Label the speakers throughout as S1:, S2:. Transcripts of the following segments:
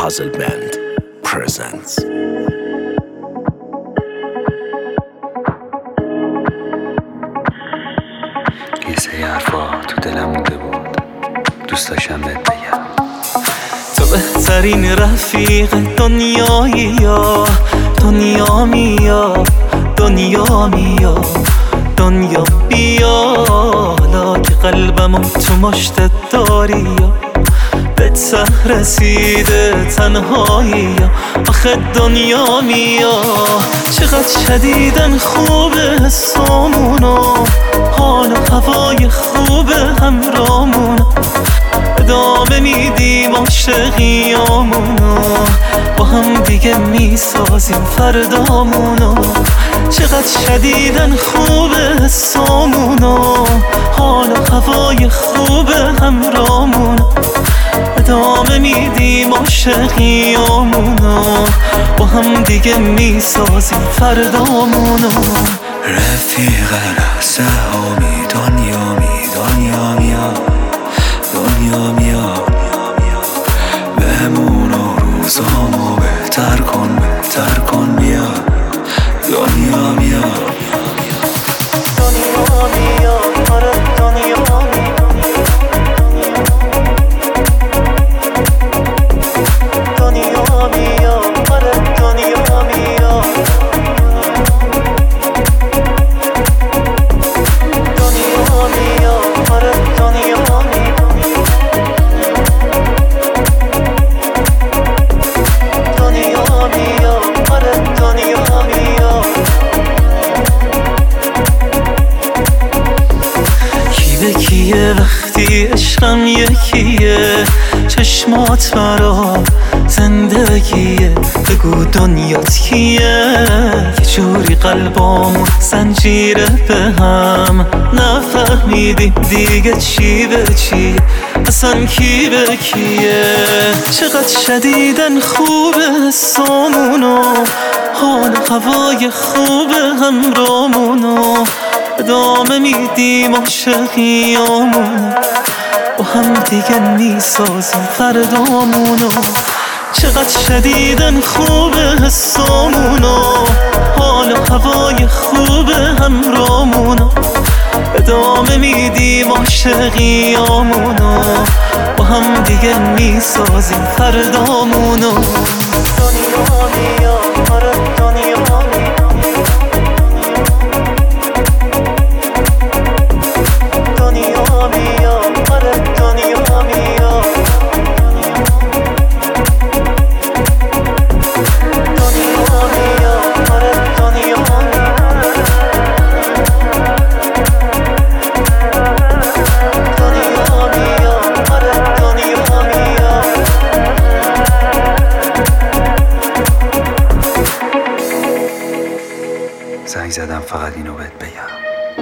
S1: Puzzle Band presents.
S2: یه سری حرفا تو دلم مونده بود، دوست داشتم بهت بگم.
S3: تو بهترین رفیق دنیایی، یا دنیا میا، دنیا میا، دنیا بیا، حالا که قلبمو تو مشتت داری، یا به ته رسیده تنهایی، یا آخه دنیا میا. چقدر شدیدن خوبه حسامونو، حال و هوای خوبه همرامونو، ادامه میدیم عاشقیامونو، با هم دیگه میسازیم فردامونو. چقدر شدیدن خوبه حسامونو، حال و هوای خوبه همرامونو، ادامه میدیم عاشقیامونو، با هم دیگه میسازیم فردامونو.
S2: رفیق لحظه هامی، دنیا می، دنیا میا، دنیا میا، بهمون و روزامو بهتر کن، بهتر کن بیا، دنیا میا.
S3: دنیا میا، آره دنیا میا، دنیا میا، آره دنیا میا، دنیا میا، آره دنیا میا، دنیا میا، آره دنیا میا. کی به کیه وقتی عشقم یکیه، چشمات مرا زندگیه، بگو دنیات کیه. یه جوری قلبامون زنجیره به هم، نفهمیدیم دیگه چی به چیه، اصلا کی به کیه. چقدر شدیدن خوبه حسامونو، حال هوای خوبه همرامونو، ادامه میدیم عاشقیامونو، با هم دیگه میسازیم فردامونو. چقدر شدیدن خوبه حسامونو، حال و هوای خوبه همرامونو، ادامه میدیم عاشقیامونو، با هم دیگه میسازیم فردامونو. دنیا میا، آره دنیا میا، دنیا میا، آره دنیا میا، دنیا میا، آره دنیا میا، دنیا میا، آره دنیا میا.
S2: زنگ زدم فقط اینو بهت بگم،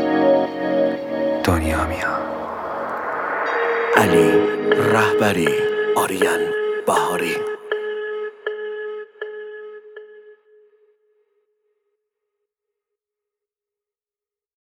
S2: دنیا میا.
S1: علی رهبری، آریان بهاری.